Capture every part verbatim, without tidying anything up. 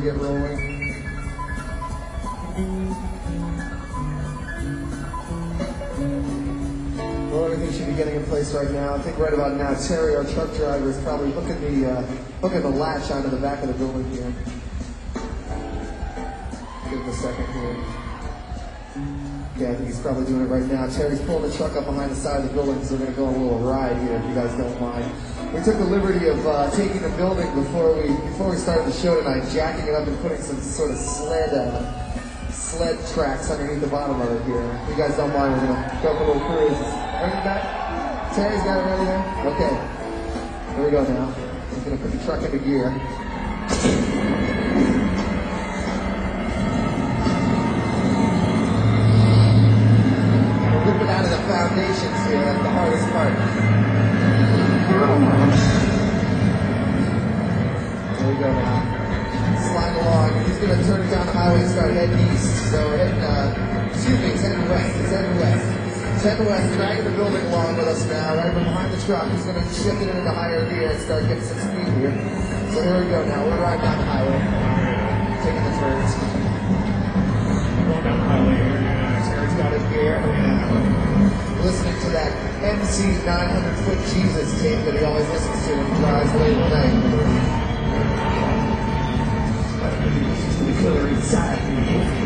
get rolling. Well, everything should be getting in place right now. I think right about now, Terry, our truck driver, is probably hooking the uh, hooking the latch onto the back of the building here. Give him a second here. Yeah, I think he's probably doing it right now. Terry's pulling the truck up behind the side of the building because we're going to go on a little ride here, if you guys don't mind. We took the liberty of uh, taking the building before we before we started the show tonight, jacking it up and putting some sort of sled uh, sled tracks underneath the bottom of it here. If you guys don't mind, we're going to go for a little cruise. Ready back? Terry's got it ready there? Okay. Here we go now. He's going to put the truck into gear. Rip it out of the foundations here, that's the hardest part. There we go now. Slide along. He's going to turn it down the highway and start heading east. So we're heading, uh, excuse me, he's heading west. He's heading west. He's heading west, dragging the building along with us now. Right from behind the truck, he's going to shift it into higher gear and start getting some speed here. So here we go now. We're riding down the highway. Taking the turns. Going down the highway here. Terry's got his gear. Listening to that M C nine hundred foot Jesus tape that he always listens to when he drives late at night. The killer inside me.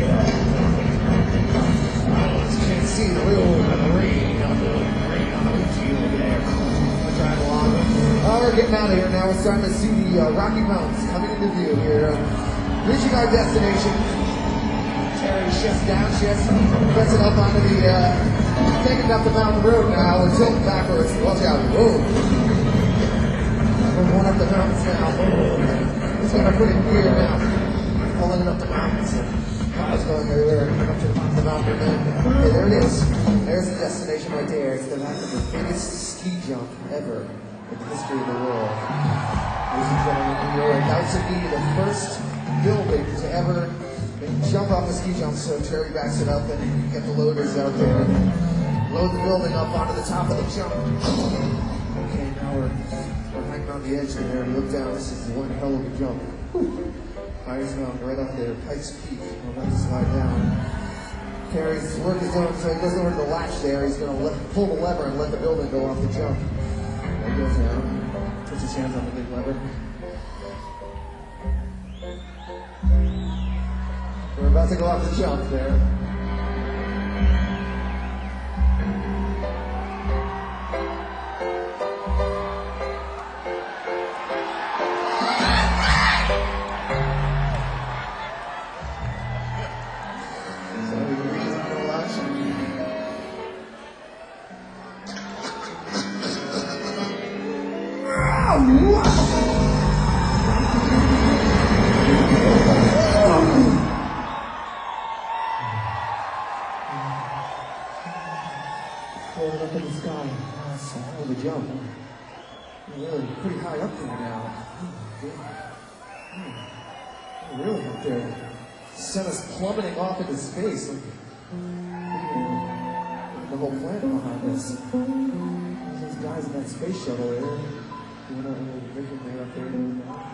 You can't see the little rain on the rain on the windshield there. We're driving along. Oh, we're getting out of here now. We're starting to see the uh, Rocky Mountains coming into view here. Reaching our destination. Terry shifts, downshifts, puts it up onto the, uh, taking it up the mountain road now. We're tilting backwards. Watch out. Whoa. We're going up the mountains now. Whoa. He's going to put it in gear now. Pulling it up the mountains. Cars going everywhere. Up to the top of the mountain. Okay, there it is. There's the destination right there. It's the, the biggest ski jump ever in the history of the world. Ladies and gentlemen, we are about to be the first building to ever jump off the ski jump, so Terry backs it up and get the loaders out there and load the building up onto the top of the jump. Okay, now we're, we're hanging on the edge there. You look down, this is one hell of a jump. Myers Mountain right up there, Pikes Peak. We're about to slide down. Terry's work is done, so he goes over to the latch there. He's going to pull the lever and let the building go off the jump. There he goes now. Puts his hands on the big lever. We're about to go off the jump there. Floating up in the sky. Oh, it's a hell of a jump. We're really pretty high up there now. Oh, we're really up there. Sent us plummeting off into space. Like, the whole planet behind us. Those guys in that space shuttle there. Doing a little drinking there up there.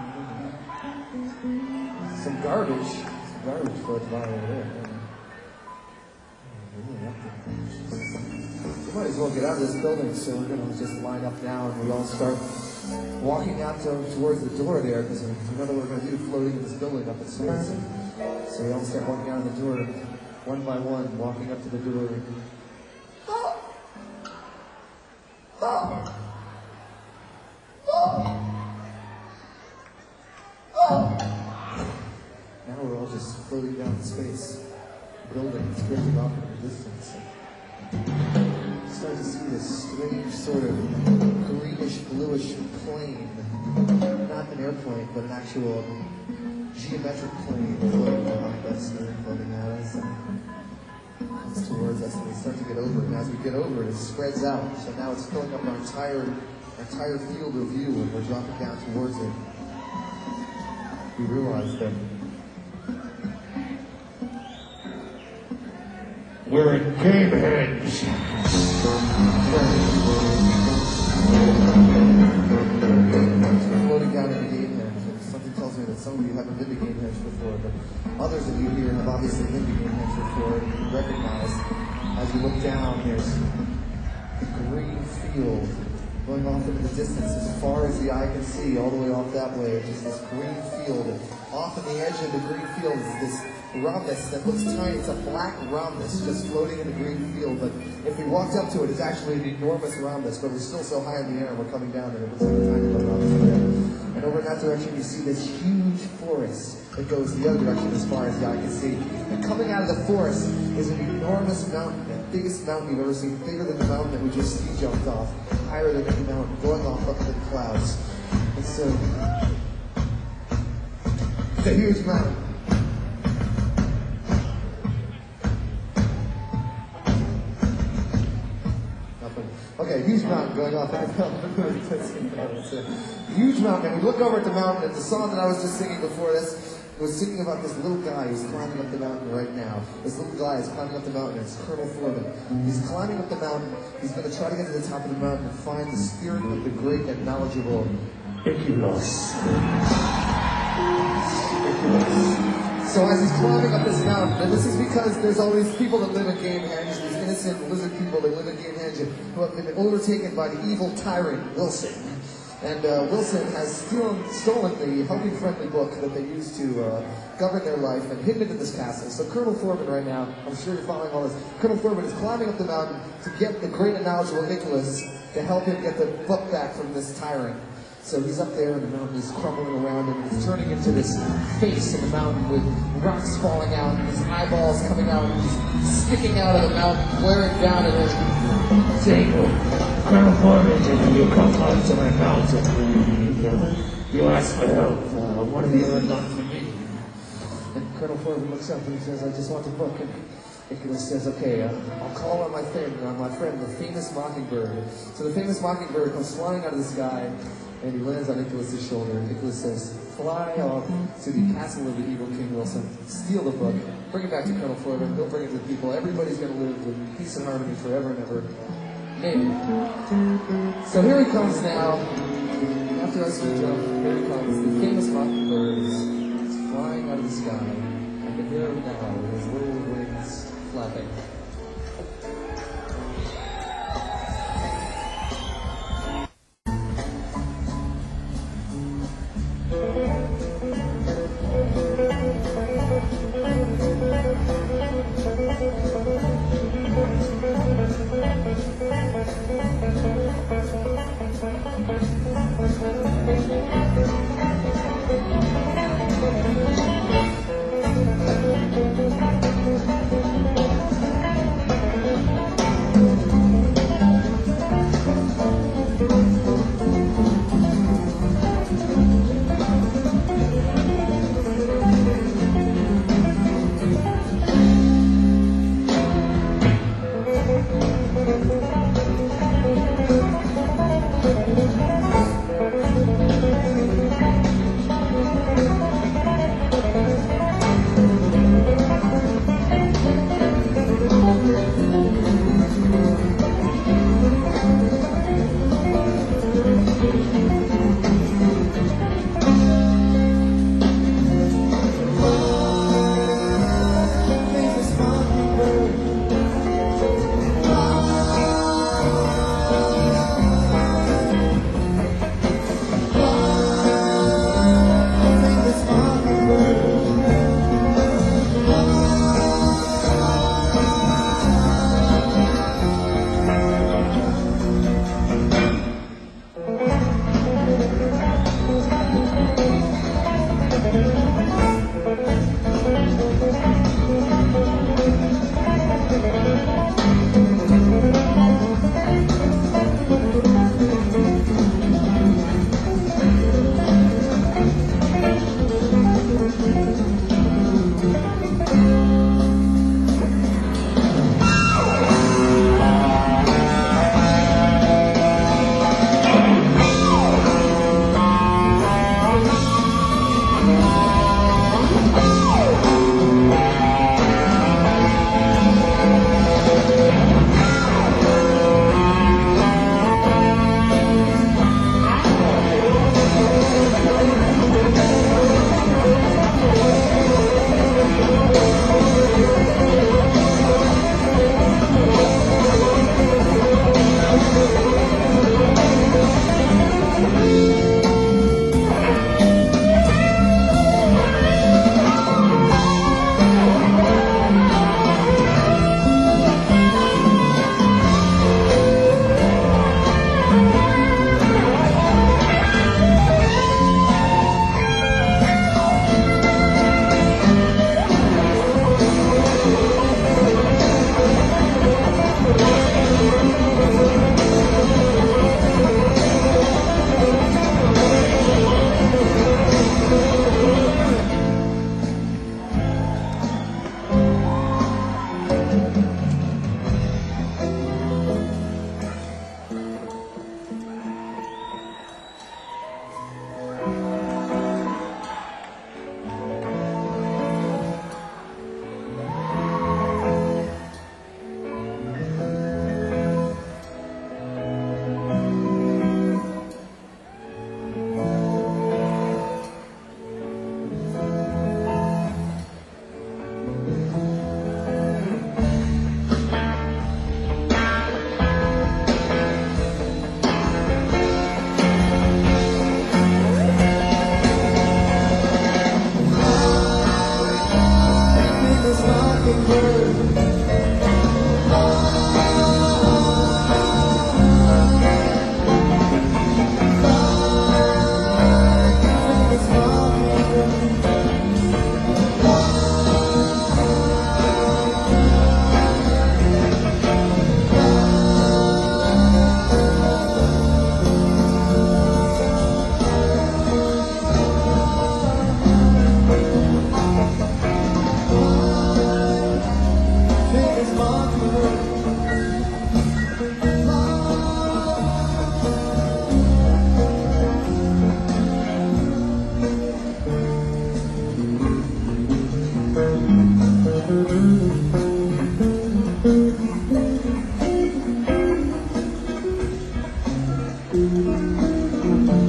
Some garbage. Some garbage floats by over there. Really up there. We might as well get out of this building, so we're going to just line up now and we all start walking out to, towards the door there, because we know what we're going to do floating in this building up at space. So we all start walking out of the door, one by one, walking up to the door. Oh! Oh! Oh! Oh! Now we're all just floating down in space. Buildings drifting off in the distance. Start to see this strange sort of greenish, bluish plane. Not an airplane, but an actual geometric plane floating behind us here, floating at us. And comes towards us, and we start to get over it. And as we get over it, it spreads out. So now it's filling up our entire, our entire field of view, and we're dropping down towards it. We realize that we're in Gamehenge. We're floating down into Gamehenge, and something tells me that some of you haven't been to Gamehenge before, but others of you here have obviously been to Gamehenge before, and you can recognize, as you look down, there's a green field going off into the distance as far as the eye can see, all the way off that way, just this green field. And off on the edge of the green field is this rhombus that looks tiny. It's a black rhombus just floating in the green field, but if we walked up to it, it's actually an enormous rhombus, but we're still so high in the air and we're coming down and it looks like a tiny little rhombus there. And over in that direction you see this huge forest that goes the other direction as far as the eye can see. And coming out of the forest is an enormous mountain, the biggest mountain you've ever seen, bigger than the mountain that we just ski jumped off, higher than any mountain, going off up into the clouds. It's a, it's a huge mountain. Okay, huge mountain going off. It's a huge mountain. And we look over at the mountain, and the song that I was just singing before this was singing about this little guy who's climbing up the mountain right now. This little guy is climbing up the mountain. It's Colonel Foreman. He's climbing up the mountain. He's going to try to get to the top of the mountain and find the spirit of the great and knowledgeable Ichthys. So as he's climbing up this mountain, and this is because there's all these people that live in Gamehenge, these innocent lizard people that live in Gamehenge who have been overtaken by the evil tyrant Wilson. And uh, Wilson has stolen, stolen the Helping Friendly book that they used to uh, govern their life and hidden it in this castle. So Colonel Foreman right now, I'm sure you're following all this, Colonel Foreman is climbing up the mountain to get the great and knowledgeable Ichthys to help him get the book back from this tyrant. So he's up there and the mountain is crumbling around him. It's turning into this face in the mountain with rocks falling out and his eyeballs coming out and just sticking out of the mountain, glaring down at him. Saying, Colonel Foreman, you come up to my mountain. You, you ask for help. Uh, what have you ever done for me? And Colonel Foreman looks up and he says, I just want the book. And Ichthys says, okay, uh, I'll call on my friend, on my friend, the famous Mockingbird. So the famous Mockingbird comes flying out of the sky, and he lands on Ichthys' shoulder, and Ichthys says, fly off to the castle of the evil King Wilson, steal the book, bring it back to Colonel Foreman, he'll bring it to the people, everybody's going to live with peace and harmony forever and ever. Maybe. So here he comes now, after I ski jump, here he comes, the famous Mockingbird is flying out of the sky, and can hear him now with his little wings flapping. Thank you.